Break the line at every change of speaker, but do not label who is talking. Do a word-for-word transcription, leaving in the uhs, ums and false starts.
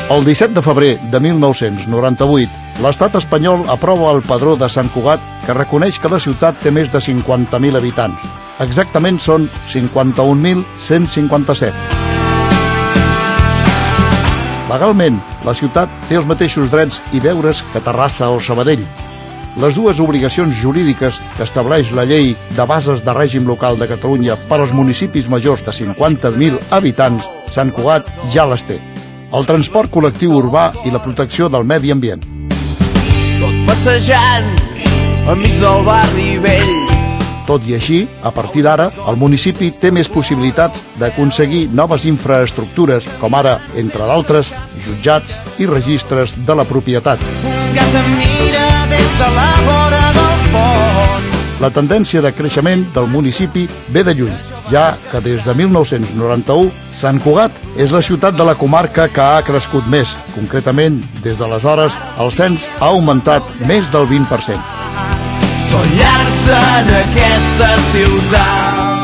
El disset de febrer de mil nou-cents noranta-vuit, l'estat espanyol aprova el padró de Sant Cugat, que reconeix que la ciutat té més de cinquanta mil habitants. Exactament són cinquanta-un mil cent cinquanta-set. Legalment, la ciutat té els mateixos drets i deures que Terrassa o Sabadell. Les dues obligacions jurídiques que estableix la llei de bases de règim local de Catalunya per als municipis majors de cinquanta mil habitants, Sant Cugat ja les té. El transport col·lectiu urbà i la protecció del medi ambient.
Tot passejant, amics del barri vell.
Tot i així, a partir d'ara, el municipi té més possibilitats d'aconseguir noves infraestructures, com ara, entre d'altres, jutjats i registres de la propietat.
Un gat em mira des de la vora del pont.
La tendència de creixement del municipi ve de lluny, ja que des de mil nou-cents noranta-u, Sant Cugat és la ciutat de la comarca que ha crescut més. Concretament, des d'aleshores, el cens ha augmentat més del vint per cent.
Sollar-se en aquesta ciutat.